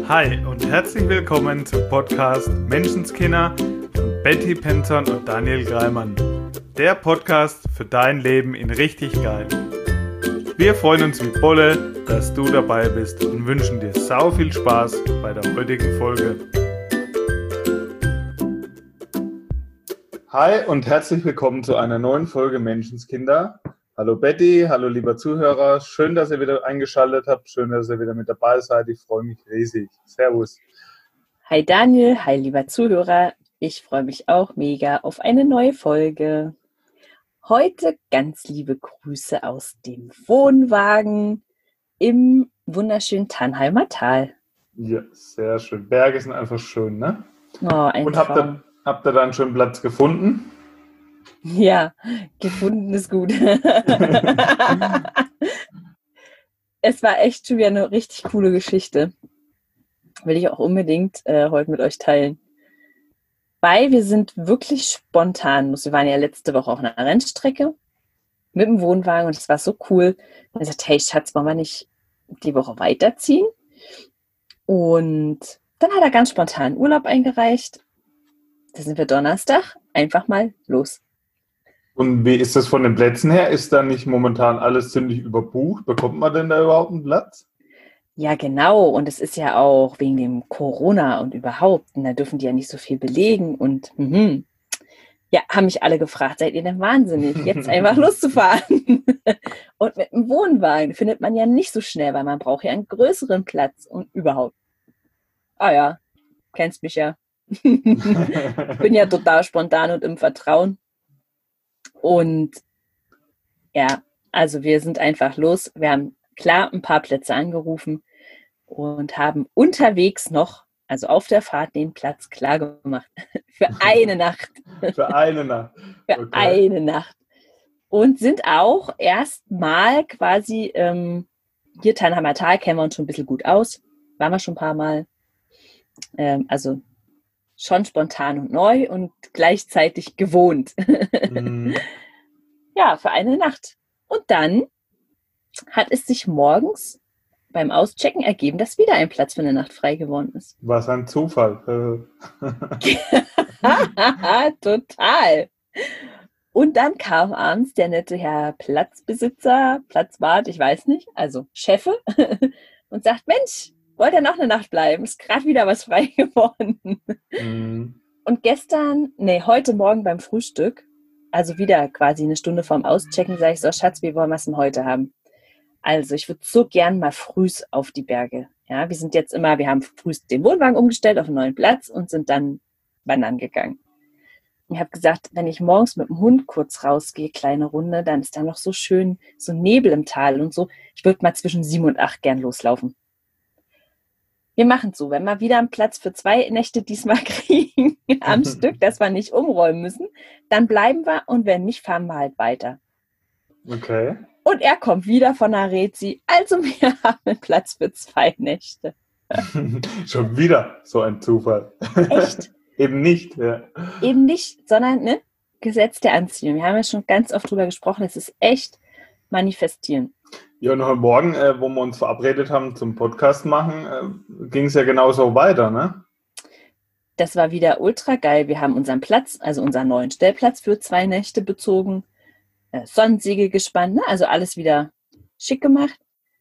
Hi und herzlich willkommen zum Podcast Menschenskinder von Betty Penton und Daniel Greimann. Der Podcast für dein Leben in richtig geil. Wir freuen uns wie Bolle, dass du dabei bist und wünschen dir sau viel Spaß bei der heutigen Folge. Hi und herzlich willkommen zu einer neuen Folge Menschenskinder. Hallo Betty, hallo lieber Zuhörer, schön, dass ihr wieder eingeschaltet habt, schön, dass ihr wieder mit dabei seid, ich freue mich riesig. Servus. Hi Daniel, hi lieber Zuhörer, ich freue mich auch mega auf eine neue Folge. Heute ganz liebe Grüße aus dem Wohnwagen im wunderschönen Tannheimer Tal. Ja, sehr schön. Berge sind einfach schön, ne? Oh, ein Und Traum. habt ihr da einen schönen Platz gefunden? Ja, gefunden ist gut. Es war echt schon wieder eine richtig coole Geschichte. Will ich auch unbedingt heute mit euch teilen. Weil wir sind wirklich spontan. Wir waren ja letzte Woche auf einer Rennstrecke mit dem Wohnwagen und es war so cool. Und ich sagte, hey Schatz, wollen wir nicht die Woche weiterziehen? Und dann hat er ganz spontan Urlaub eingereicht. Da sind wir Donnerstag einfach mal los. Und wie ist das von den Plätzen her? Ist da nicht momentan alles ziemlich überbucht? Bekommt man denn da überhaupt einen Platz? Ja, genau. Und es ist ja auch wegen dem Corona und überhaupt. Und da dürfen die ja nicht so viel belegen. Und ja, haben mich alle gefragt, seid ihr denn wahnsinnig, jetzt einfach loszufahren? Und mit dem Wohnwagen findet man ja nicht so schnell, weil man braucht ja einen größeren Platz und überhaupt. Ah ja, kennst mich ja. Ich bin ja total spontan und im Vertrauen. Und ja, also wir sind einfach los. Wir haben klar ein paar Plätze angerufen und haben unterwegs noch, also auf der Fahrt, den Platz klar gemacht. Für eine Nacht. Für eine Nacht. Für eine Nacht. Und sind auch erstmal quasi, hier Tannheimer Tal kennen wir uns schon ein bisschen gut aus. Waren wir schon ein paar Mal. Also schon spontan und neu und gleichzeitig gewohnt. Mhm. Ja, für eine Nacht. Und dann hat es sich morgens beim Auschecken ergeben, dass wieder ein Platz für eine Nacht frei geworden ist. Was ein Zufall. Total. Und dann kam abends der nette Herr Platzbesitzer, Platzwart, ich weiß nicht, also Chefe, und sagt, Mensch, wollt ihr noch eine Nacht bleiben? Ist gerade wieder was frei geworden. Mhm. Und heute Morgen beim Frühstück, also wieder quasi eine Stunde vorm Auschecken, sage ich so, Schatz, wie wollen wir es denn heute haben? Also ich würde so gern mal frühs auf die Berge. Ja, wir haben frühs den Wohnwagen umgestellt auf einen neuen Platz und sind dann wandern gegangen. Ich habe gesagt, wenn ich morgens mit dem Hund kurz rausgehe, kleine Runde, dann ist da noch so schön, so Nebel im Tal und so. Ich würde mal zwischen 7 und 8 gern loslaufen. Wir machen es so, wenn wir wieder einen Platz für 2 Nächte diesmal kriegen am Stück, dass wir nicht umräumen müssen, dann bleiben wir und wenn nicht, fahren wir halt weiter. Okay. Und er kommt wieder von der Rezi, also wir haben einen Platz für 2 Nächte. Schon wieder so ein Zufall. Echt? Eben nicht, ja. Eben nicht, sondern Gesetz der Anziehung. Wir haben ja schon ganz oft drüber gesprochen, es ist echt manifestieren. Ja, und heute Morgen, wo wir uns verabredet haben zum Podcast machen, ging es ja genauso weiter, ne? Das war wieder ultra geil. Wir haben unseren Platz, also unseren neuen Stellplatz für 2 Nächte bezogen, Sonnensegel gespannt, ne? Also alles wieder schick gemacht.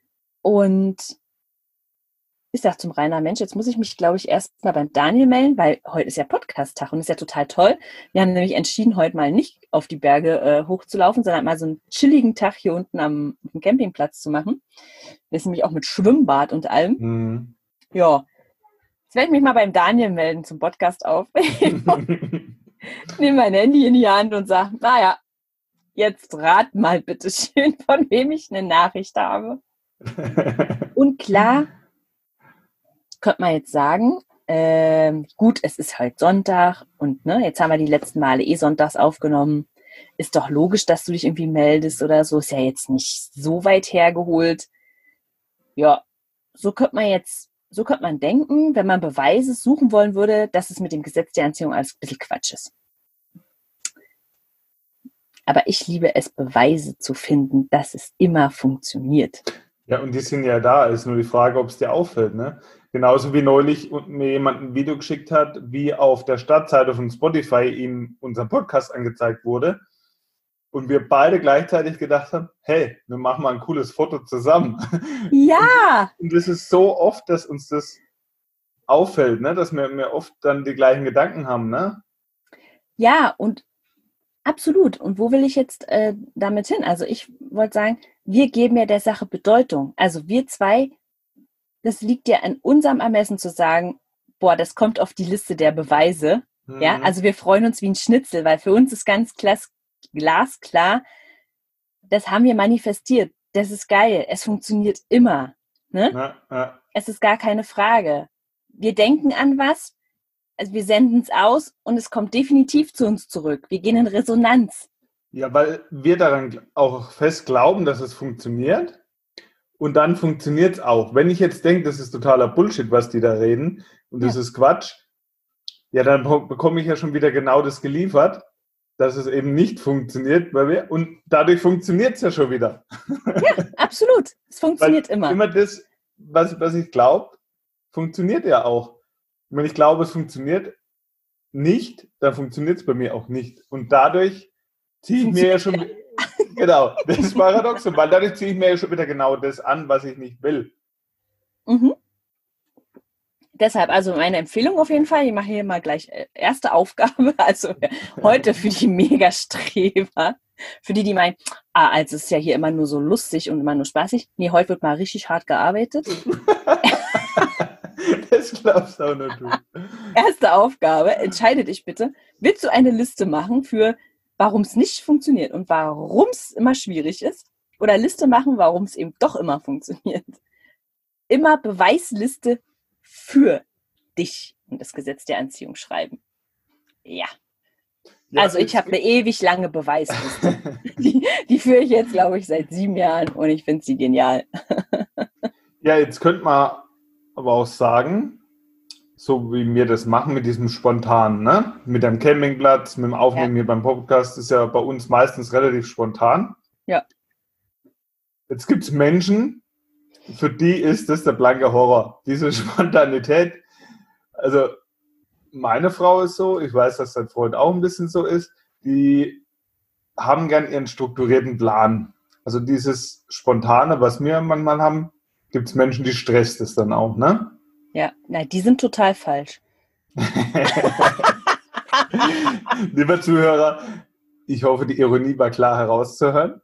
Und ich sag zum Rainer, Mensch, jetzt muss ich mich, glaube ich, erst mal beim Daniel melden, weil heute ist ja Podcast-Tag und ist ja total toll. Wir haben nämlich entschieden, heute mal nicht auf die Berge hochzulaufen, sondern mal so einen chilligen Tag hier unten am Campingplatz zu machen. Das ist nämlich auch mit Schwimmbad und allem. Mhm. Ja, jetzt werde ich mich mal beim Daniel melden zum Podcast auf. Nehme mein Handy in die Hand und sage, naja, jetzt rat mal bitte schön, von wem ich eine Nachricht habe. Und klar, könnte man jetzt sagen, gut, es ist halt Sonntag und jetzt haben wir die letzten Male sonntags aufgenommen. Ist doch logisch, dass du dich irgendwie meldest oder so. Ist ja jetzt nicht so weit hergeholt. Ja, so könnte man denken, wenn man Beweise suchen wollen würde, dass es mit dem Gesetz der Anziehung alles ein bisschen Quatsch ist. Aber ich liebe es, Beweise zu finden, dass es immer funktioniert. Ja, und die sind ja da. Ist nur die Frage, ob es dir auffällt, ne? Genauso wie neulich mir jemand ein Video geschickt hat, wie auf der Startseite von Spotify ihm unser Podcast angezeigt wurde. Und wir beide gleichzeitig gedacht haben, hey, wir machen mal ein cooles Foto zusammen. Ja! Und das ist so oft, dass uns das auffällt, ne? Dass wir oft dann die gleichen Gedanken haben, ne? Ja, und absolut. Und wo will ich jetzt damit hin? Also ich wollte sagen, wir geben ja der Sache Bedeutung. Also wir zwei, das liegt ja an unserem Ermessen zu sagen, boah, das kommt auf die Liste der Beweise. Mhm. Ja, also wir freuen uns wie ein Schnitzel, weil für uns ist ganz glasklar, das haben wir manifestiert. Das ist geil. Es funktioniert immer. Ne? Ja. Es ist gar keine Frage. Wir denken an was, also wir senden es aus und es kommt definitiv zu uns zurück. Wir gehen in Resonanz. Ja, weil wir daran auch fest glauben, dass es funktioniert. Und dann funktioniert es auch. Wenn ich jetzt denke, das ist totaler Bullshit, was die da reden, und das ist Quatsch, ja, dann bekomme ich ja schon wieder genau das geliefert, dass es eben nicht funktioniert, und dadurch funktioniert es ja schon wieder. Ja, absolut. Es funktioniert immer. Immer das, was ich glaube, funktioniert ja auch. Und wenn ich glaube, es funktioniert nicht, dann funktioniert es bei mir auch nicht. Und dadurch ziehe ich mir ja schon, genau, das ist paradox, weil dadurch ziehe ich mir ja schon wieder genau das an, was ich nicht will. Mhm. Deshalb, also meine Empfehlung auf jeden Fall, ich mache hier mal gleich erste Aufgabe, also heute für die Megastreber, für die meinen, also es ist ja hier immer nur so lustig und immer nur spaßig. Nee, heute wird mal richtig hart gearbeitet. Das glaubst auch nur du. Erste Aufgabe, entscheide dich bitte, willst du eine Liste machen für, warum es nicht funktioniert und warum es immer schwierig ist? Oder Liste machen, warum es eben doch immer funktioniert? Immer Beweisliste für dich und das Gesetz der Anziehung schreiben. Ja. Also ich habe eine ewig lange Beweisliste. Die führe ich jetzt, glaube ich, seit 7 Jahren und ich finde sie genial. Ja, jetzt könnte man aber auch sagen, so wie wir das machen mit diesem Spontan, ne? Mit dem Campingplatz, mit dem Aufnehmen hier beim Podcast, ist ja bei uns meistens relativ spontan. Ja. Jetzt gibt es Menschen, für die ist das der blanke Horror, diese Spontanität. Also meine Frau ist so, ich weiß, dass dein Freund auch ein bisschen so ist, die haben gern ihren strukturierten Plan. Also dieses Spontane, was wir manchmal haben, gibt es Menschen, die stresst es dann auch, ne? Ja, nein, die sind total falsch. Lieber Zuhörer, ich hoffe, die Ironie war klar herauszuhören.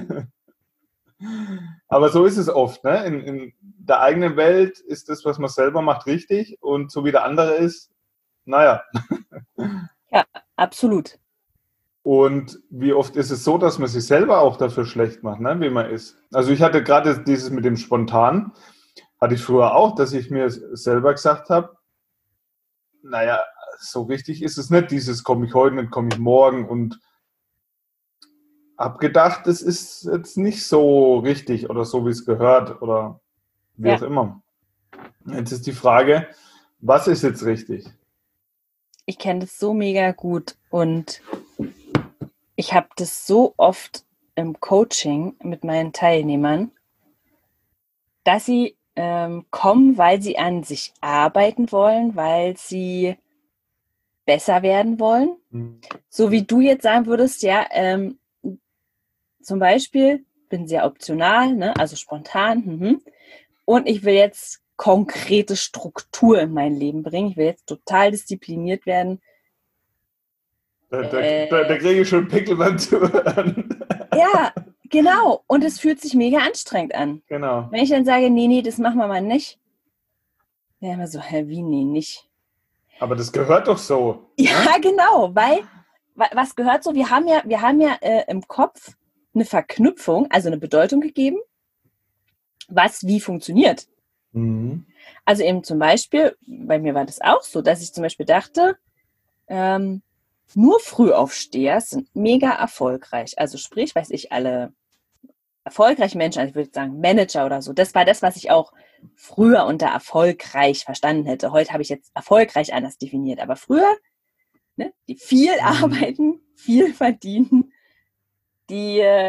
Aber so ist es oft, ne? In der eigenen Welt ist das, was man selber macht, richtig und so wie der andere ist, naja. Ja, absolut. Und wie oft ist es so, dass man sich selber auch dafür schlecht macht, ne? Wie man ist. Also ich hatte gerade dieses mit dem Spontan, hatte ich früher auch, dass ich mir selber gesagt habe, naja, so richtig ist es nicht, dieses komme ich heute nicht, komme ich morgen, und habe gedacht, das ist jetzt nicht so richtig oder so, wie es gehört oder wie auch immer. Jetzt ist die Frage, was ist jetzt richtig? Ich kenne das so mega gut und ich habe das so oft im Coaching mit meinen Teilnehmern, dass sie kommen, weil sie an sich arbeiten wollen, weil sie besser werden wollen. So wie du jetzt sagen würdest, ja, zum Beispiel, bin sehr optional, ne, also spontan, und ich will jetzt konkrete Struktur in mein Leben bringen. Ich will jetzt total diszipliniert werden. Da kriege ich schon Pickel beim Zuhören. Ja, genau. Und es fühlt sich mega anstrengend an. Genau. Wenn ich dann sage, nee, das machen wir mal nicht. Ja, immer so, wie, nee, nicht. Aber das gehört doch so. Ja, genau, weil, was gehört so? Wir haben ja im Kopf eine Verknüpfung, also eine Bedeutung gegeben, was wie funktioniert. Mhm. Also eben zum Beispiel, bei mir war das auch so, dass ich zum Beispiel dachte, nur Frühaufsteher sind mega erfolgreich. Also sprich, weiß ich, alle erfolgreichen Menschen, also ich würde sagen Manager oder so, das war das, was ich auch früher unter erfolgreich verstanden hätte. Heute habe ich jetzt erfolgreich anders definiert, aber früher, ne, die viel arbeiten, viel verdienen, die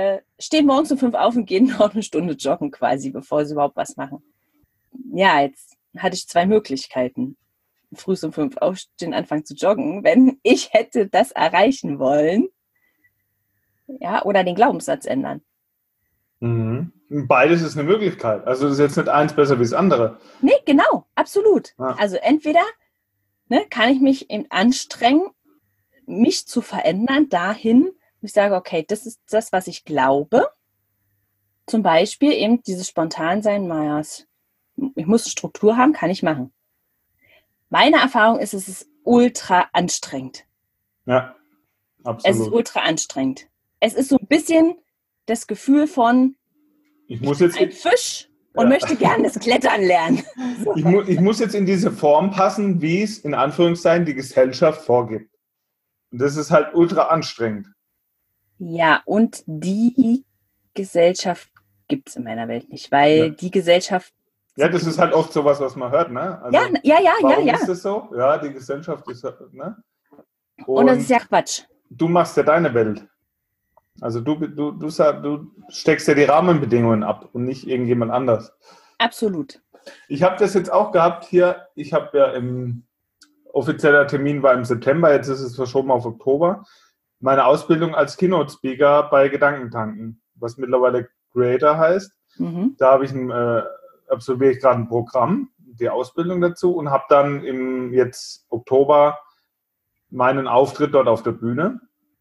stehen morgens um 5 auf und gehen noch eine Stunde joggen quasi, bevor sie überhaupt was machen. Ja, jetzt hatte ich 2 Möglichkeiten. Früh um 5 aufstehen, anfangen zu joggen, wenn ich hätte das erreichen wollen. Ja, oder den Glaubenssatz ändern. Mhm. Beides ist eine Möglichkeit. Also das ist jetzt nicht eins besser wie das andere. Nee, genau, absolut. Ah. Also entweder kann ich mich eben anstrengen, mich zu verändern dahin, wo ich sage, okay, das ist das, was ich glaube. Zum Beispiel eben dieses Spontansein, ich muss Struktur haben, kann ich machen. Meine Erfahrung ist, es ist ultra anstrengend. Ja, absolut. Es ist ultra anstrengend. Es ist so ein bisschen das Gefühl von, ich bin ein Fisch und möchte gerne das Klettern lernen. So. Ich muss jetzt in diese Form passen, wie es in Anführungszeichen die Gesellschaft vorgibt. Und das ist halt ultra anstrengend. Ja, und die Gesellschaft gibt es in meiner Welt nicht, weil die Gesellschaft... Ja, das ist halt oft sowas, was man hört, ne? Also, warum ist das so? Ja, die Gesellschaft ist, ne? Und das ist ja Quatsch. Du machst ja deine Welt. Also du steckst ja die Rahmenbedingungen ab und nicht irgendjemand anders. Absolut. Ich habe das jetzt auch gehabt hier. Ich habe ja offizieller Termin war im September, jetzt ist es verschoben auf Oktober. Meine Ausbildung als Keynote-Speaker bei Gedankentanken, was mittlerweile Creator heißt. Mhm. Da absolviere ich gerade ein Programm, die Ausbildung dazu und habe dann im jetzt Oktober meinen Auftritt dort auf der Bühne.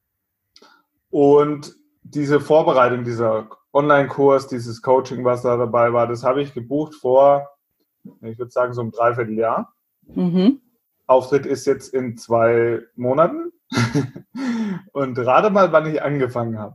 Und diese Vorbereitung, dieser Online-Kurs, dieses Coaching, was da dabei war, das habe ich gebucht vor, ich würde sagen, so einem Dreivierteljahr. Mhm. Auftritt ist jetzt in 2 Monaten. Und rate mal, wann ich angefangen habe.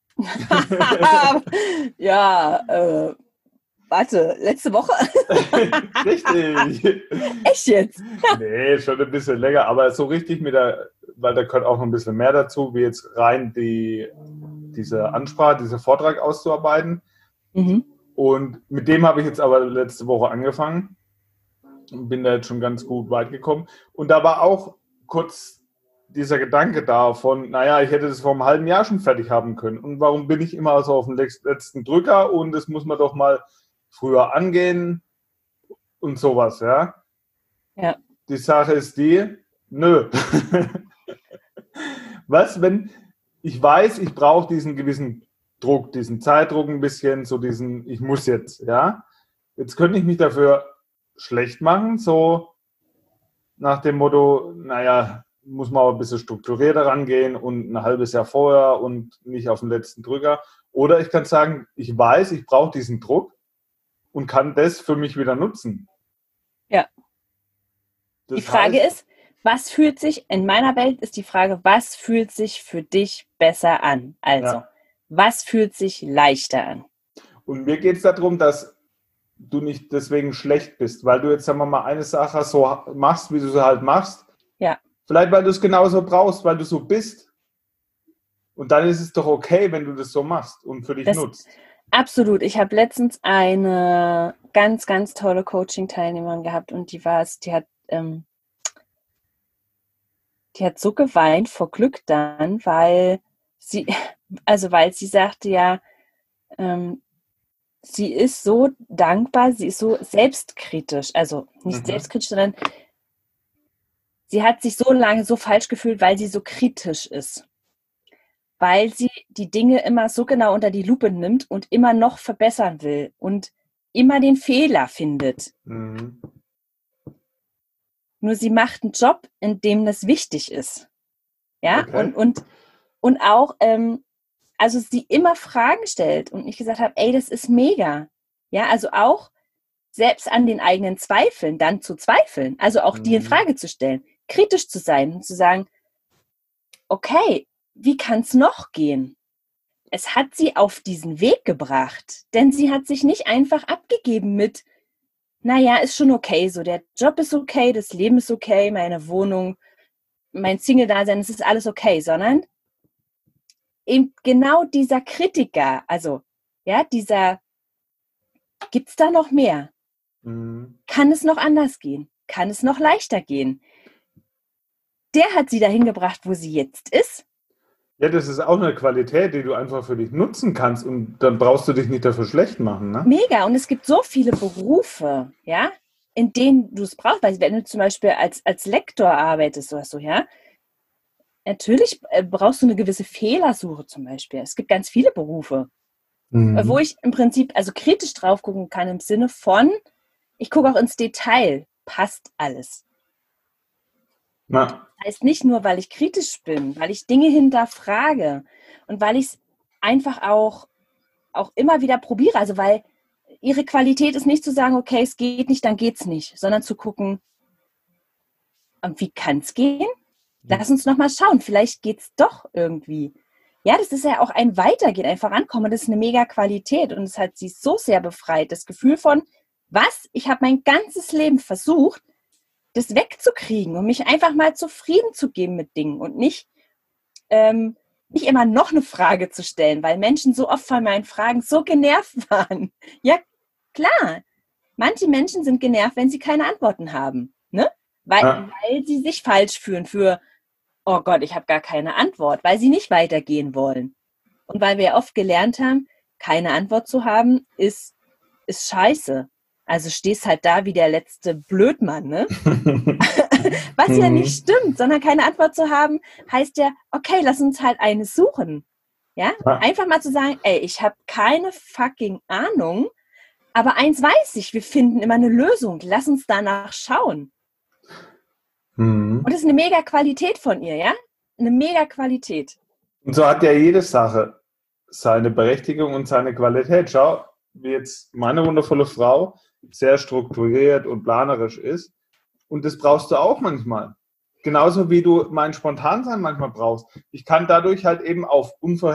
Warte, letzte Woche? Richtig. Echt jetzt? Nee, schon ein bisschen länger, aber so richtig weil da gehört auch noch ein bisschen mehr dazu, wie jetzt rein diese Ansprache, diesen Vortrag auszuarbeiten. Mhm. Und mit dem habe ich jetzt aber letzte Woche angefangen und bin da jetzt schon ganz gut weit gekommen. Und da war auch kurz dieser Gedanke da von, ich hätte das vor einem halben Jahr schon fertig haben können. Und warum bin ich immer so auf dem letzten Drücker und das muss man doch mal früher angehen und sowas, ja? Ja. Die Sache ist nö. Was, wenn ich weiß, ich brauche diesen gewissen Druck, diesen Zeitdruck ein bisschen, so diesen, ich muss jetzt, ja? Jetzt könnte ich mich dafür schlecht machen, so nach dem Motto, muss man aber ein bisschen strukturierter rangehen und ein halbes Jahr vorher und nicht auf den letzten Drücker. Oder ich kann sagen, ich weiß, ich brauche diesen Druck und kann das für mich wieder nutzen. Ja. Die Frage ist, in meiner Welt ist die Frage, was fühlt sich für dich besser an? Also, was fühlt sich leichter an? Und mir geht es darum, dass du nicht deswegen schlecht bist, weil du jetzt, sagen wir mal, eine Sache so machst, wie du sie halt machst. Ja. Vielleicht, weil du es genauso brauchst, weil du so bist. Und dann ist es doch okay, wenn du das so machst und für dich nutzt. Absolut. Ich habe letztens eine ganz, ganz tolle Coaching-Teilnehmerin gehabt und die hat so geweint vor Glück dann, weil sie sagte sie ist so dankbar, sie ist so selbstkritisch, also nicht selbstkritisch, sondern sie hat sich so lange so falsch gefühlt, weil sie so kritisch ist. Weil sie die Dinge immer so genau unter die Lupe nimmt und immer noch verbessern will und immer den Fehler findet. Mhm. Nur sie macht einen Job, in dem das wichtig ist. Ja, okay. Und auch, also sie immer Fragen stellt und ich gesagt habe, das ist mega. Ja, also auch selbst an den eigenen Zweifeln dann zu zweifeln, also auch die in Frage zu stellen, kritisch zu sein und zu sagen, okay, wie kann es noch gehen? Es hat sie auf diesen Weg gebracht, denn sie hat sich nicht einfach abgegeben mit, ist schon okay, so der Job ist okay, das Leben ist okay, meine Wohnung, mein Single-Dasein, es ist alles okay, sondern eben genau dieser Kritiker, also gibt's da noch mehr? Mhm. Kann es noch anders gehen? Kann es noch leichter gehen? Der hat sie dahin gebracht, wo sie jetzt ist. Ja, das ist auch eine Qualität, die du einfach für dich nutzen kannst und dann brauchst du dich nicht dafür schlecht machen, ne? Mega. Und es gibt so viele Berufe, ja, in denen du es brauchst. Weil wenn du zum Beispiel als Lektor arbeitest oder so, ja, natürlich brauchst du eine gewisse Fehlersuche zum Beispiel. Es gibt ganz viele Berufe, wo Mhm. ich im Prinzip also kritisch drauf gucken kann im Sinne von, ich gucke auch ins Detail, passt alles. Na, Heißt nicht nur, weil ich kritisch bin, weil ich Dinge hinterfrage und weil ich es einfach auch immer wieder probiere. Also weil ihre Qualität ist nicht zu sagen, okay, es geht nicht, dann geht's nicht, sondern zu gucken, wie kann es gehen? Lass uns noch mal schauen, vielleicht geht's doch irgendwie. Ja, das ist ja auch ein Weitergehen, ein Vorankommen. Das ist eine mega Qualität und es hat sie so sehr befreit. Das Gefühl von, was? Ich habe mein ganzes Leben versucht, das wegzukriegen und mich einfach mal zufrieden zu geben mit Dingen und nicht immer noch eine Frage zu stellen, weil Menschen so oft von meinen Fragen so genervt waren. Ja, klar. Manche Menschen sind genervt, wenn sie keine Antworten haben. Ne? Weil, na, weil sie sich falsch fühlen für, oh Gott, ich habe gar keine Antwort, weil sie nicht weitergehen wollen. Und weil wir oft gelernt haben, keine Antwort zu haben, ist scheiße. Also stehst halt da wie der letzte Blödmann, ne? Was ja nicht Mhm. stimmt, sondern keine Antwort zu haben, heißt ja, okay, lass uns halt eine suchen. Ja? Na, Einfach mal zu sagen, ey, ich habe keine fucking Ahnung, aber eins weiß ich, wir finden immer eine Lösung. Lass uns danach schauen. Und mhm. das ist eine mega Qualität von ihr, ja? Eine mega Qualität. Und so hat ja jede Sache seine Berechtigung und seine Qualität. Schau, wie jetzt meine wundervolle Frau sehr strukturiert und planerisch ist. Und das brauchst du auch manchmal. Genauso wie du mein Spontansein manchmal brauchst. Ich kann dadurch halt eben auf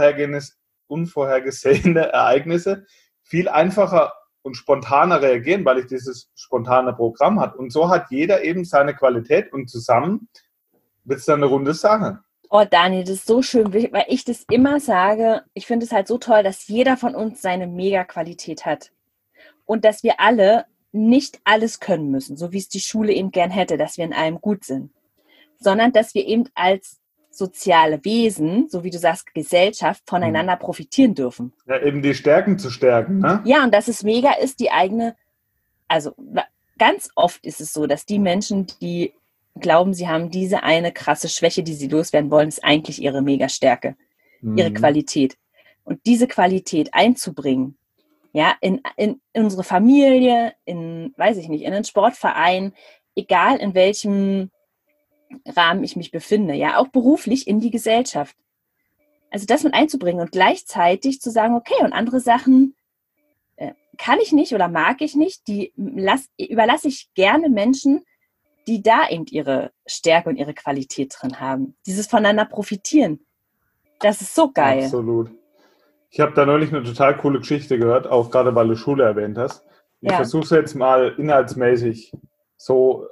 unvorhergesehene Ereignisse viel einfacher und spontaner reagieren, weil ich dieses spontane Programm habe. Und so hat jeder eben seine Qualität und zusammen wird es dann eine runde Sache. Oh, Daniel, das ist so schön, weil ich das immer sage. Ich finde es halt so toll, dass jeder von uns seine Mega-Qualität hat. Und dass wir alle nicht alles können müssen, so wie es die Schule eben gern hätte, dass wir in allem gut sind. Sondern dass wir eben als soziale Wesen, so wie du sagst, Gesellschaft, voneinander profitieren dürfen. Ja, eben die Stärken zu stärken, ne? Ja, und dass es mega ist, die eigene, also ganz oft ist es so, dass die Menschen, die glauben, sie haben diese eine krasse Schwäche, die sie loswerden wollen, ist eigentlich ihre Mega-Stärke, ihre Mhm. Qualität. Und diese Qualität einzubringen, ja, in unsere Familie, weiß ich nicht, in einen Sportverein, egal in welchem Rahmen ich mich befinde, ja, auch beruflich in die Gesellschaft. Also das mit einzubringen und gleichzeitig zu sagen, okay, und andere Sachen kann ich nicht oder mag ich nicht, die überlasse ich gerne Menschen, die da eben ihre Stärke und ihre Qualität drin haben. Dieses voneinander profitieren, das ist so geil. Absolut. Ich habe da neulich eine total coole Geschichte gehört, auch gerade weil du Schule erwähnt hast. Ich Ja, versuche es jetzt mal inhaltsmäßig so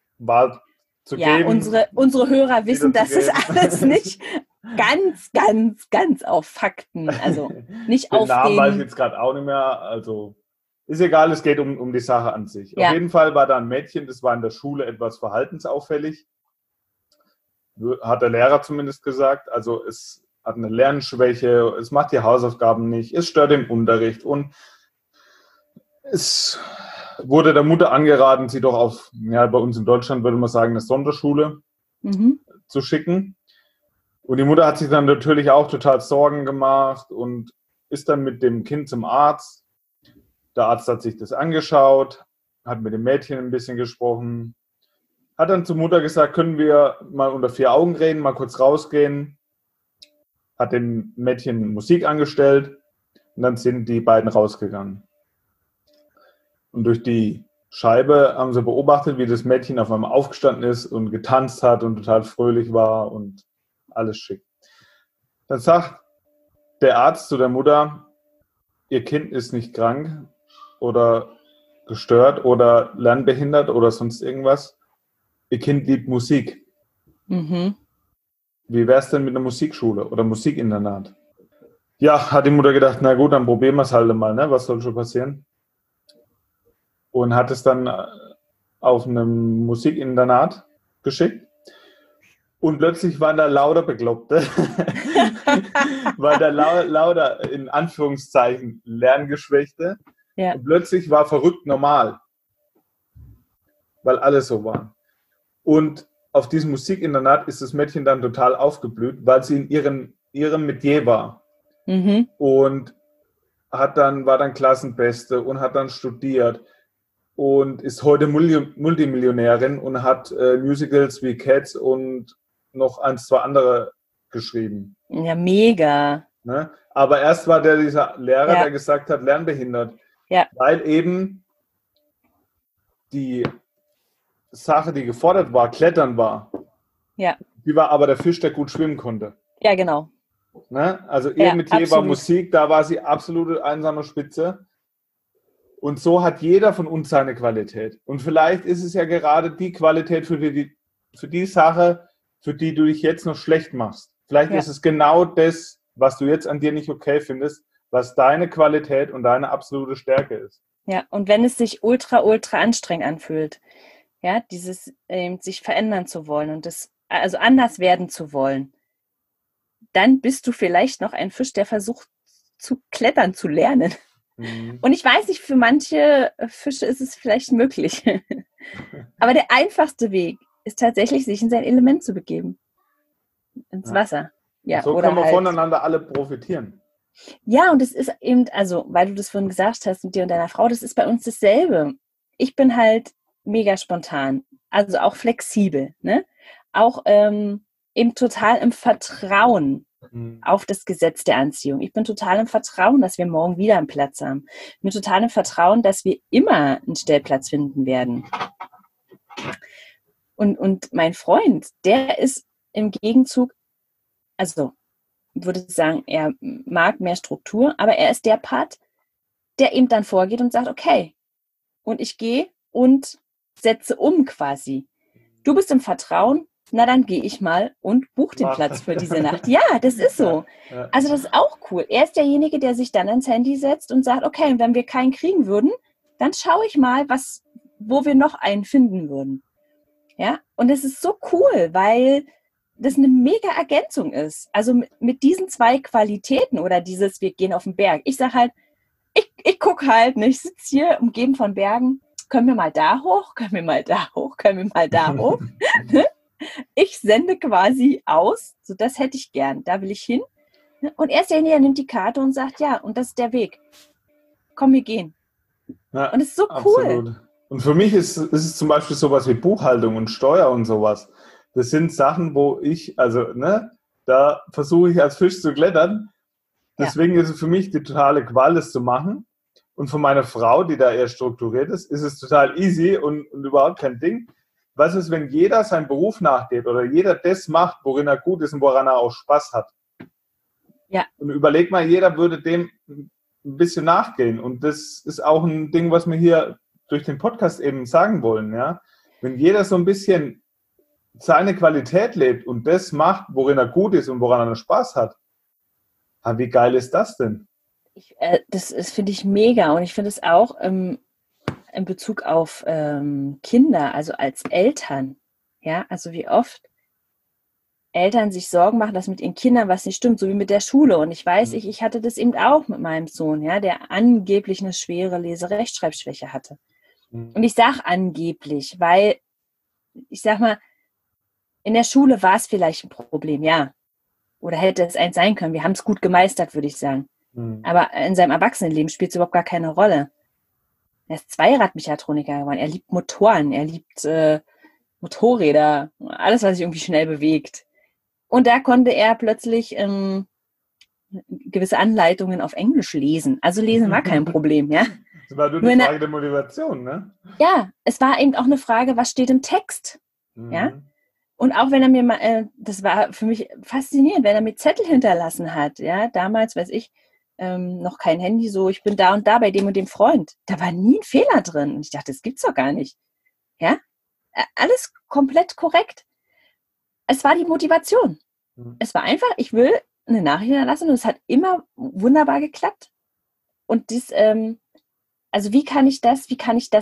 ja, wahrzugeben, unsere Hörer wissen, dass das wiederzugeben. alles nicht ganz auf Fakten, also nicht Den auf Namen weiß ich den, jetzt gerade auch nicht mehr. Also ist egal, es geht um die Sache an sich. Auf ja, jeden Fall war da ein Mädchen, das war in der Schule etwas verhaltensauffällig, hat der Lehrer zumindest gesagt. Also es hat eine Lernschwäche, es macht die Hausaufgaben nicht, es stört den Unterricht und es wurde der Mutter angeraten, sie doch auf, ja, bei uns in Deutschland würde man sagen, eine Sonderschule mhm, zu schicken. Und die Mutter hat sich dann natürlich auch total Sorgen gemacht und ist dann mit dem Kind zum Arzt. Der Arzt hat sich das angeschaut, hat mit dem Mädchen ein bisschen gesprochen, hat dann zur Mutter gesagt, können wir mal unter vier Augen reden, mal kurz rausgehen, hat dem Mädchen Musik angestellt und dann sind die beiden rausgegangen. Und durch die Scheibe haben sie beobachtet, wie das Mädchen auf einmal aufgestanden ist und getanzt hat und total fröhlich war und alles schick. Dann sagt der Arzt zu der Mutter, ihr Kind ist nicht krank oder gestört oder lernbehindert oder sonst irgendwas. Ihr Kind liebt Musik. mhm. Wie wäre es denn mit einer Musikschule oder Musikinternat? Ja, hat die Mutter gedacht, na gut, dann probieren wir es halt mal, ne? Was soll schon passieren? Und hat es dann auf einem Musikinternat geschickt. Und plötzlich waren da lauter Bekloppte, waren da lauter, in Anführungszeichen, Lerngeschwächte. Ja. Und plötzlich war verrückt normal, weil alle so waren. Und auf diesem Musikinternat ist das Mädchen dann total aufgeblüht, weil sie in ihrem Metier war. Mhm. Und war dann Klassenbeste und hat dann studiert und ist heute Multimillionärin und hat Musicals wie Cats und noch 1, 2 andere geschrieben. Ja, mega. Ne? Aber erst war dieser Lehrer, Ja. der gesagt hat, lernbehindert. Ja. Weil eben die Sache, die gefordert war, Klettern war. Ja. Die war aber der Fisch, der gut schwimmen konnte. Ja, genau. Ne? Also ihr Ja, Metier war absolut. Musik, da war sie absolute einsame Spitze. Und so hat jeder von uns seine Qualität. Und vielleicht ist es ja gerade die Qualität für die Sache, für die du dich jetzt noch schlecht machst. Vielleicht ist es genau das, was du jetzt an dir nicht okay findest, was deine Qualität und deine absolute Stärke ist. Ja, und wenn es sich ultra, ultra anstrengend anfühlt, ja, dieses sich verändern zu wollen und also anders werden zu wollen, dann bist du vielleicht noch ein Fisch, der versucht zu klettern, zu lernen. Und ich weiß nicht, für manche Fische ist es vielleicht möglich. Aber der einfachste Weg ist tatsächlich, sich in sein Element zu begeben. Ins Wasser. Ja, so oder können wir halt voneinander alle profitieren. Ja, und es ist eben, also, weil du das vorhin gesagt hast mit dir und deiner Frau, das ist bei uns dasselbe. Ich bin halt mega spontan, also auch flexibel, ne? Auch eben total im Vertrauen auf das Gesetz der Anziehung. Ich bin total im Vertrauen, dass wir morgen wieder einen Platz haben. Ich bin total im Vertrauen, dass wir immer einen Stellplatz finden werden. Und mein Freund, der ist im Gegenzug, also würde ich sagen, er mag mehr Struktur, aber er ist der Part, der eben dann vorgeht und sagt, okay, und ich gehe und setze um quasi. Du bist im Vertrauen, na dann gehe ich mal und buche den Platz für diese Nacht. Ja, das ist so. Also das ist auch cool. Er ist derjenige, der sich dann ans Handy setzt und sagt, okay, wenn wir keinen kriegen würden, dann schaue ich mal, wo wir noch einen finden würden. Ja, und das ist so cool, weil das eine mega Ergänzung ist. Also mit diesen 2 Qualitäten oder dieses, wir gehen auf den Berg. Ich sage halt, ich gucke halt, ne, ich sitze hier umgeben von Bergen, können wir mal da hoch, können wir mal da hoch, können wir mal da hoch. Ich sende quasi aus, so das hätte ich gern, da will ich hin. Und er ist derjenige, der nimmt die Karte und sagt, ja, und das ist der Weg. Komm, wir gehen. Ja, und es ist so cool. Absolut. Und für mich ist es zum Beispiel sowas wie Buchhaltung und Steuer und sowas. Das sind Sachen, wo da versuche ich als Fisch zu klettern. Deswegen ist es für mich die totale Qual, das zu machen. Und für meine Frau, die da eher strukturiert ist es total easy und überhaupt kein Ding. Was ist, wenn jeder seinen Beruf nachgeht oder jeder das macht, worin er gut ist und woran er auch Spaß hat? Ja. Und überleg mal, jeder würde dem ein bisschen nachgehen. Und das ist auch ein Ding, was wir hier durch den Podcast eben sagen wollen. Ja? Wenn jeder so ein bisschen seine Qualität lebt und das macht, worin er gut ist und woran er Spaß hat, wie geil ist das denn? Das finde ich mega. Und ich finde es auch in Bezug auf Kinder, also als Eltern, ja, also wie oft Eltern sich Sorgen machen, dass mit ihren Kindern was nicht stimmt, so wie mit der Schule. Und ich weiß, ich hatte das eben auch mit meinem Sohn, ja, der angeblich eine schwere Lese-Rechtschreibschwäche hatte. Und ich sage angeblich, weil, ich sag mal, in der Schule war es vielleicht ein Problem, ja. Oder hätte es eins sein können. Wir haben es gut gemeistert, würde ich sagen. Aber in seinem Erwachsenenleben spielt es überhaupt gar keine Rolle. Er ist Zweiradmechatroniker geworden. Er liebt Motoren, er liebt Motorräder, alles, was sich irgendwie schnell bewegt. Und da konnte er plötzlich gewisse Anleitungen auf Englisch lesen. Also lesen war kein Problem, ja. Das war nur eine Frage der Motivation, ne? Ja, es war eben auch eine Frage, was steht im Text, ja. Und auch wenn er mir mal, das war für mich faszinierend, wenn er mir Zettel hinterlassen hat, ja, damals, weiß ich, noch kein Handy, so, ich bin da und da bei dem und dem Freund. Da war nie ein Fehler drin. Und ich dachte, das gibt's doch gar nicht. Ja, alles komplett korrekt. Es war die Motivation. Es war einfach, ich will eine Nachricht hinterlassen und es hat immer wunderbar geklappt. Und das, also wie kann ich das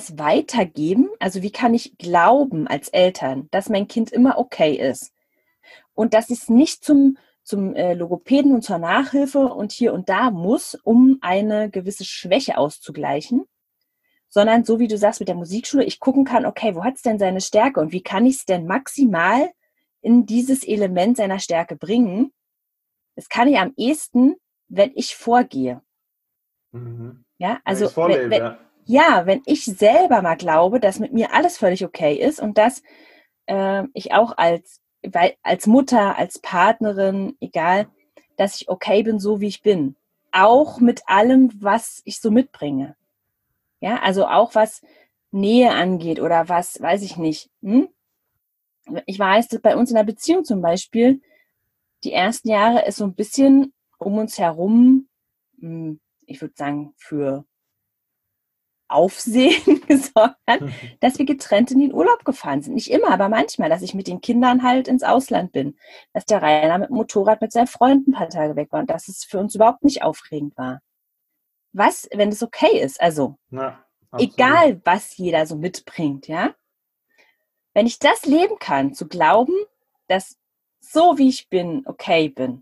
weitergeben? Also wie kann ich glauben als Eltern, dass mein Kind immer okay ist? und dass es nicht zum Logopäden und zur Nachhilfe und hier und da muss, um eine gewisse Schwäche auszugleichen, sondern so wie du sagst mit der Musikschule, ich gucken kann, okay, wo hat es denn seine Stärke und wie kann ich es denn maximal in dieses Element seiner Stärke bringen? Das kann ich am ehesten, wenn ich vorgehe. Mhm. Ja, also ich vorlebe, wenn ich selber mal glaube, dass mit mir alles völlig okay ist und dass ich auch als Mutter, als Partnerin, egal, dass ich okay bin, so wie ich bin. Auch mit allem, was ich so mitbringe. Ja, also auch was Nähe angeht oder was, weiß ich nicht. Ich weiß, dass bei uns in der Beziehung zum Beispiel die ersten Jahre ist so ein bisschen um uns herum, ich würde sagen, für Aufsehen gesorgt hat, dass wir getrennt in den Urlaub gefahren sind. Nicht immer, aber manchmal, dass ich mit den Kindern halt ins Ausland bin. Dass der Rainer mit dem Motorrad mit seinen Freunden ein paar Tage weg war und dass es für uns überhaupt nicht aufregend war. Was, wenn es okay ist? Also, ja, egal, was jeder so mitbringt, ja? Wenn ich das leben kann, zu glauben, dass so wie ich bin, okay bin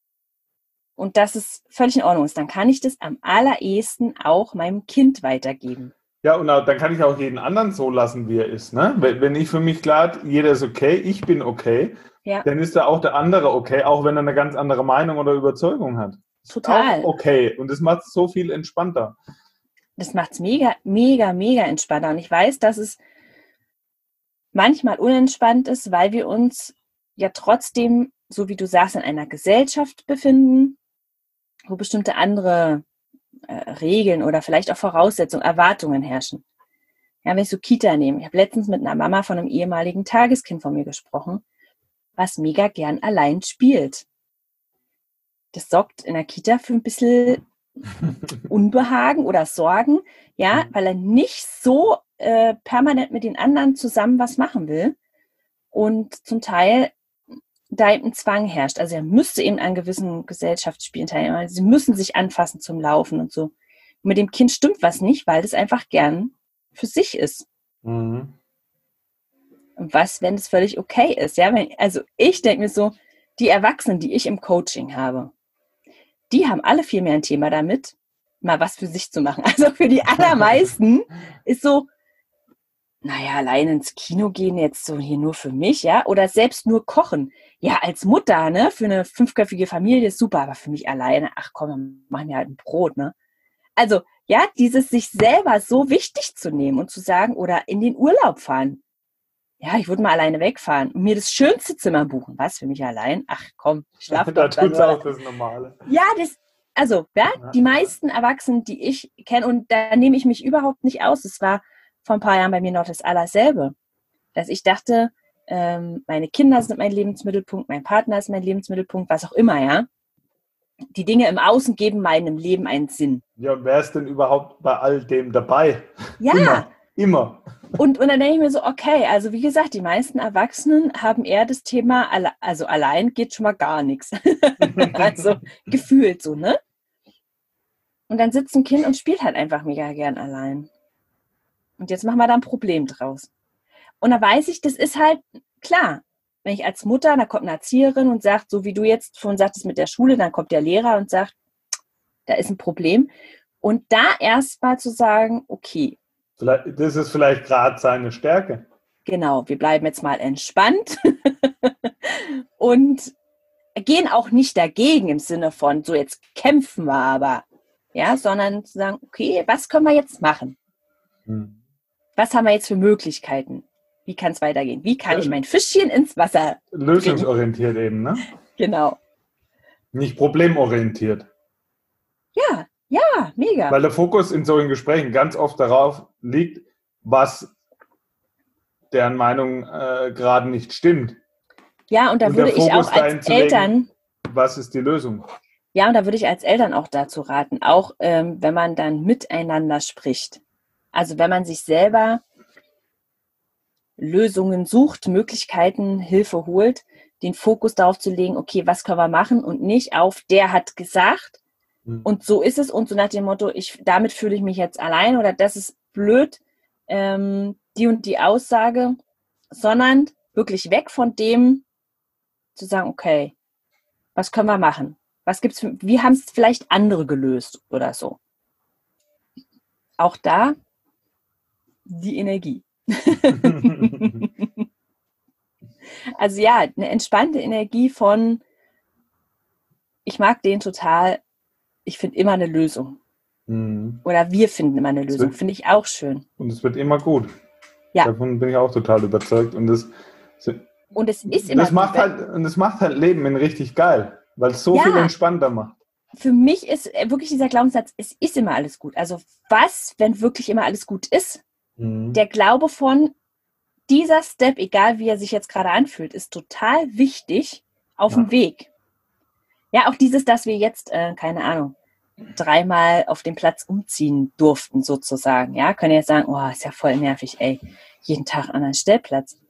und dass es völlig in Ordnung ist, dann kann ich das am allerersten auch meinem Kind weitergeben. Ja, und dann kann ich auch jeden anderen so lassen, wie er ist. Ne? Wenn ich für mich klar, jeder ist okay, ich bin okay, dann ist da auch der andere okay, auch wenn er eine ganz andere Meinung oder Überzeugung hat. Total. Auch okay. Und das macht es so viel entspannter. Das macht es mega, mega, mega entspannter. Und ich weiß, dass es manchmal unentspannt ist, weil wir uns ja trotzdem, so wie du sagst, in einer Gesellschaft befinden, wo bestimmte andere Regeln oder vielleicht auch Voraussetzungen, Erwartungen herrschen. Ja, wenn ich so Kita nehme. Ich habe letztens mit einer Mama von einem ehemaligen Tageskind von mir gesprochen, was mega gern allein spielt. Das sorgt in der Kita für ein bisschen Unbehagen oder Sorgen, ja, weil er nicht so permanent mit den anderen zusammen was machen will und zum Teil da eben ein Zwang herrscht. Also er müsste eben an gewissen Gesellschaftsspielen teilnehmen. Sie müssen sich anfassen zum Laufen und so. Und mit dem Kind stimmt was nicht, weil das einfach gern für sich ist. Mhm. Und was, wenn es völlig okay ist? Ja, also ich denke mir so, die Erwachsenen, die ich im Coaching habe, die haben alle viel mehr ein Thema damit, mal was für sich zu machen. Also für die allermeisten ist so, naja, allein ins Kino gehen jetzt so hier nur für mich, ja, oder selbst nur kochen. Ja, als Mutter, ne, für eine 5-köpfige Familie ist super, aber für mich alleine, ach komm, wir machen ja halt ein Brot, ne. Also, ja, dieses sich selber so wichtig zu nehmen und zu sagen, oder in den Urlaub fahren. Ja, ich würde mal alleine wegfahren und mir das schönste Zimmer buchen. Was, für mich allein? Ach komm, ich schlafe Da doch. tun wir auch das Normale. Ja, die meisten Erwachsenen, die ich kenne, und da nehme ich mich überhaupt nicht aus. Es war vor ein paar Jahren bei mir noch das Allerselbe. Dass ich dachte, meine Kinder sind mein Lebensmittelpunkt, mein Partner ist mein Lebensmittelpunkt, was auch immer, ja. Die Dinge im Außen geben meinem Leben einen Sinn. Ja, und wer ist denn überhaupt bei all dem dabei? Ja. Immer. Und dann denke ich mir so, okay, also wie gesagt, die meisten Erwachsenen haben eher das Thema, also allein geht schon mal gar nichts. Also gefühlt so, ne? Und dann sitzt ein Kind und spielt halt einfach mega gern allein. Und jetzt machen wir da ein Problem draus. Und da weiß ich, das ist halt klar. Wenn ich als Mutter, da kommt eine Erzieherin und sagt, so wie du jetzt vorhin sagtest mit der Schule, dann kommt der Lehrer und sagt, da ist ein Problem. Und da erst mal zu sagen, okay. Das ist vielleicht gerade seine Stärke. Genau, wir bleiben jetzt mal entspannt und gehen auch nicht dagegen im Sinne von, so jetzt kämpfen wir aber, ja, sondern zu sagen, okay, was können wir jetzt machen? Was haben wir jetzt für Möglichkeiten? Wie kann es weitergehen? Wie kann ich mein Fischchen ins Wasser bringen? Lösungsorientiert eben, ne? Genau. Nicht problemorientiert. Ja, mega. Weil der Fokus in solchen Gesprächen ganz oft darauf liegt, was deren Meinung gerade nicht stimmt. Ja, und da würde ich auch als Eltern... Was ist die Lösung? Ja, und da würde ich als Eltern auch dazu raten, auch wenn man dann miteinander spricht. Also wenn man sich selber Lösungen sucht, Möglichkeiten, Hilfe holt, den Fokus darauf zu legen, okay, was können wir machen und nicht auf, der hat gesagt und so ist es und so nach dem Motto, damit fühle ich mich jetzt allein oder das ist blöd, die und die Aussage, sondern wirklich weg von dem zu sagen, okay, was können wir machen? Wie haben es vielleicht andere gelöst oder so? Auch da die Energie. Also ja, eine entspannte Energie von, ich mag den total, ich finde immer eine Lösung. Oder wir finden immer eine Lösung, finde ich auch schön. Und es wird immer gut. Ja. Davon bin ich auch total überzeugt. Und es ist immer gut. Und es macht halt Leben richtig geil, weil es so viel entspannter macht. Für mich ist wirklich dieser Glaubenssatz, es ist immer alles gut. Also was, wenn wirklich immer alles gut ist? Der Glaube von, dieser Step, egal wie er sich jetzt gerade anfühlt, ist total wichtig auf dem Weg. Ja, auch dieses, dass wir jetzt, keine Ahnung, 3-mal auf dem Platz umziehen durften, sozusagen. Ja, können jetzt sagen, oh, ist ja voll nervig, ey, jeden Tag an einen Stellplatz.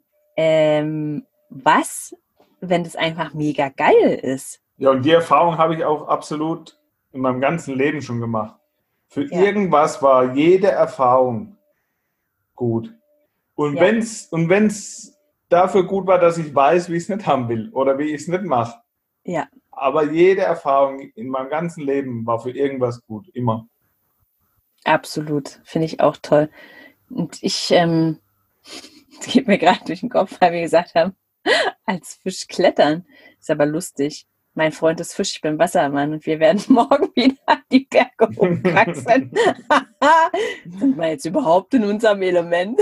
Was, wenn das einfach mega geil ist? Ja, und die Erfahrung habe ich auch absolut in meinem ganzen Leben schon gemacht. Für irgendwas war jede Erfahrung gut. Und wenn's dafür gut war, dass ich weiß, wie ich es nicht haben will oder wie ich es nicht mache. Ja. Aber jede Erfahrung in meinem ganzen Leben war für irgendwas gut, immer. Absolut, finde ich auch toll. Und es geht mir gerade durch den Kopf, weil wir gesagt haben, als Fisch klettern, ist aber lustig. Mein Freund ist Fisch, ich bin Wassermann und wir werden morgen wieder die Berge hochkraxeln. Sind wir jetzt überhaupt in unserem Element?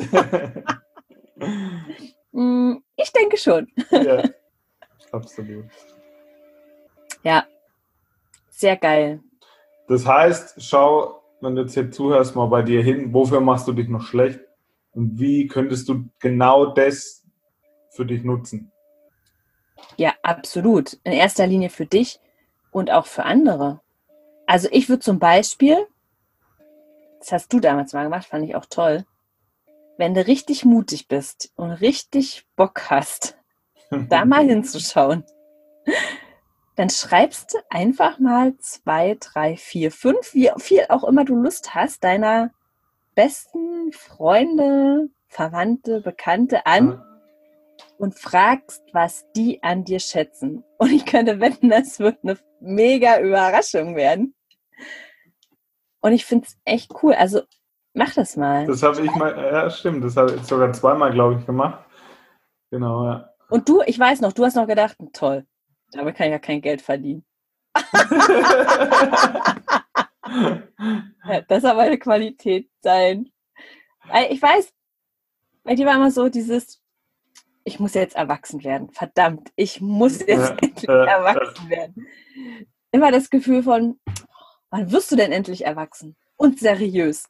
Ich denke schon. Ja, absolut. Ja, sehr geil. Das heißt, schau, wenn du jetzt hier zuhörst, mal bei dir hin, wofür machst du dich noch schlecht und wie könntest du genau das für dich nutzen? Ja, absolut. In erster Linie für dich und auch für andere. Also ich würde zum Beispiel, das hast du damals mal gemacht, fand ich auch toll, wenn du richtig mutig bist und richtig Bock hast, da mal hinzuschauen, dann schreibst du einfach mal 2, 3, 4, 5, wie viel auch immer du Lust hast, deiner besten Freunde, Verwandte, Bekannte an und fragst, was die an dir schätzen. Und ich könnte wetten, das wird eine mega Überraschung werden. Und ich finde es echt cool. Also mach das mal. Das habe ich mal, ja stimmt, das habe ich sogar 2-mal, glaube ich, gemacht. Genau, ja. Und du, ich weiß noch, du hast noch gedacht, toll, damit kann ich ja kein Geld verdienen. Das soll meine Qualität sein. Ich weiß, bei dir war immer so dieses, ich muss jetzt erwachsen werden. Verdammt, ich muss jetzt endlich erwachsen werden. Immer das Gefühl von, wann wirst du denn endlich erwachsen? Und seriös.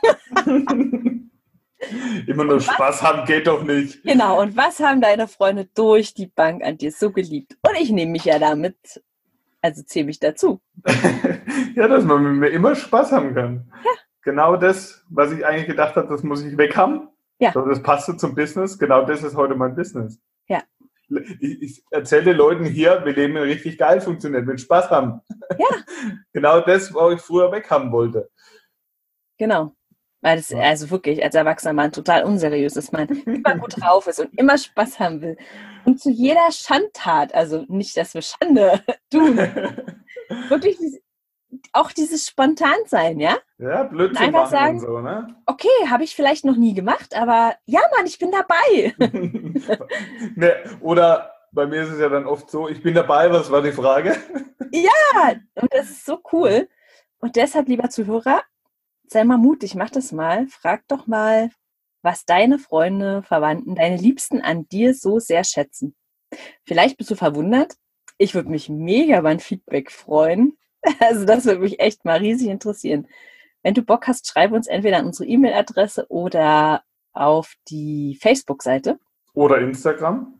Immer nur Spaß haben geht doch nicht. Genau, und was haben deine Freunde durch die Bank an dir so geliebt? Und ich nehme mich ja damit, also zähle mich dazu. Ja, dass man mit mir immer Spaß haben kann. Ja. Genau das, was ich eigentlich gedacht habe, das muss ich weg haben. Ja. So, das passte zum Business. Genau das ist heute mein Business. Ja. Ich erzähle den Leuten hier, wie Leben richtig geil funktioniert, mit Spaß haben. Ja. Genau das, was ich früher weg haben wollte. Genau. Weil das also wirklich als erwachsener Mann total unseriös ist, man immer gut drauf ist und immer Spaß haben will. Und zu jeder Schandtat, also nicht, dass wir Schande tun, wirklich auch dieses Spontansein, ja? Ja, Blödsinn einfach machen sagen, und so, ne? Okay, habe ich vielleicht noch nie gemacht, aber ja, Mann, ich bin dabei. Ne, oder bei mir ist es ja dann oft so, ich bin dabei, was war die Frage? Ja, und das ist so cool. Und deshalb, lieber Zuhörer, sei mal mutig, mach das mal. Frag doch mal, was deine Freunde, Verwandten, deine Liebsten an dir so sehr schätzen. Vielleicht bist du verwundert. Ich würde mich mega über ein Feedback freuen. Also das würde mich echt mal riesig interessieren. Wenn du Bock hast, schreib uns entweder an unsere E-Mail-Adresse oder auf die Facebook-Seite. Oder Instagram.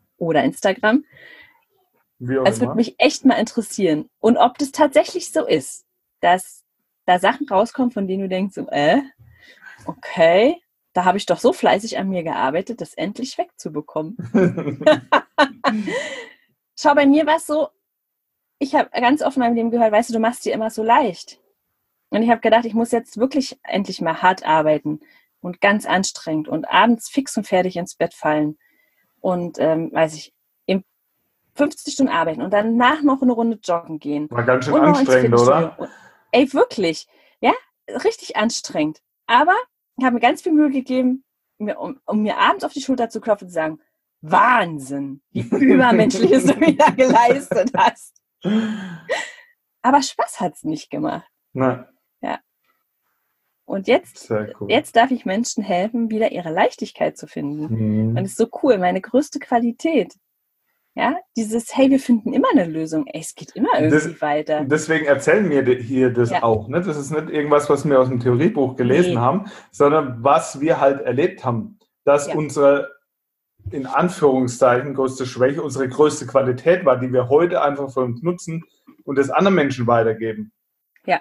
Es würde mich echt mal interessieren. Und ob das tatsächlich so ist, dass da Sachen rauskommen, von denen du denkst, so, okay, da habe ich doch so fleißig an mir gearbeitet, das endlich wegzubekommen. Schau, bei mir war es so, ich habe ganz oft in meinem Leben gehört, weißt du, du machst dir immer so leicht. Und ich habe gedacht, ich muss jetzt wirklich endlich mal hart arbeiten und ganz anstrengend und abends fix und fertig ins Bett fallen. Und 50 Stunden arbeiten und danach noch eine Runde joggen gehen. War ganz schön anstrengend, oder? Und, ey, wirklich. Ja, richtig anstrengend. Aber ich habe mir ganz viel Mühe gegeben, um mir abends auf die Schulter zu klopfen und zu sagen, Wahnsinn, wie Übermenschliches du wieder geleistet hast. Aber Spaß hat es nicht gemacht. Nein. Ja. Und jetzt darf ich Menschen helfen, wieder ihre Leichtigkeit zu finden. Und das ist so cool, meine größte Qualität. Ja, dieses, hey, wir finden immer eine Lösung. Ey, es geht immer irgendwie weiter. Deswegen erzählen wir hier das auch. Ne? Das ist nicht irgendwas, was wir aus dem Theoriebuch gelesen haben, sondern was wir halt erlebt haben. Dass unsere, in Anführungszeichen, größte Schwäche, unsere größte Qualität war, die wir heute einfach für uns nutzen und das anderen Menschen weitergeben. Ja.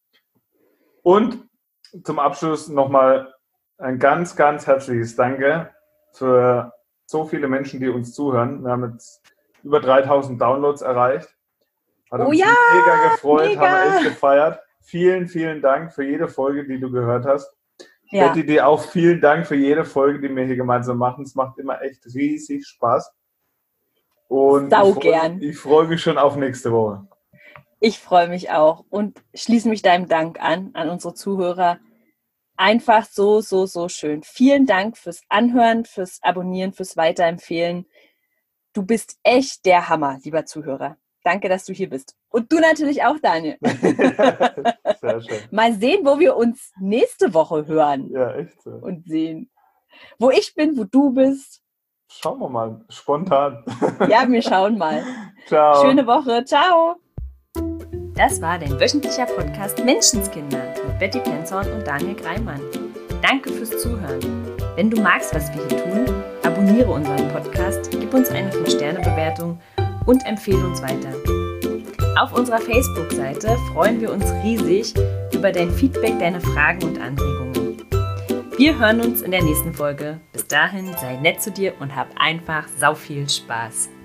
Und zum Abschluss nochmal ein ganz, ganz herzliches Danke für so viele Menschen, die uns zuhören. Wir haben jetzt über 3000 Downloads erreicht. Hat uns mega gefreut, haben wir echt gefeiert. Vielen, vielen Dank für jede Folge, die du gehört hast. Ja. Betty, dir auch vielen Dank für jede Folge, die wir hier gemeinsam machen. Es macht immer echt riesig Spaß. Und ich freue mich schon auf nächste Woche. Ich freue mich auch und schließe mich deinem Dank an unsere Zuhörer. Einfach so, so, so schön. Vielen Dank fürs Anhören, fürs Abonnieren, fürs Weiterempfehlen. Du bist echt der Hammer, lieber Zuhörer. Danke, dass du hier bist. Und du natürlich auch, Daniel. Sehr schön. Mal sehen, wo wir uns nächste Woche hören. Ja, echt so. Und sehen, wo ich bin, wo du bist. Schauen wir mal, spontan. Ja, wir schauen mal. Ciao. Schöne Woche. Ciao. Das war dein wöchentlicher Podcast Menschenskinder mit Betty Penzorn und Daniel Greimann. Danke fürs Zuhören. Wenn du magst, was wir hier tun, abonniere unseren Podcast, gib uns eine 5-Sterne-Bewertung und empfehle uns weiter. Auf unserer Facebook-Seite freuen wir uns riesig über dein Feedback, deine Fragen und Anregungen. Wir hören uns in der nächsten Folge. Bis dahin, sei nett zu dir und hab einfach sau viel Spaß.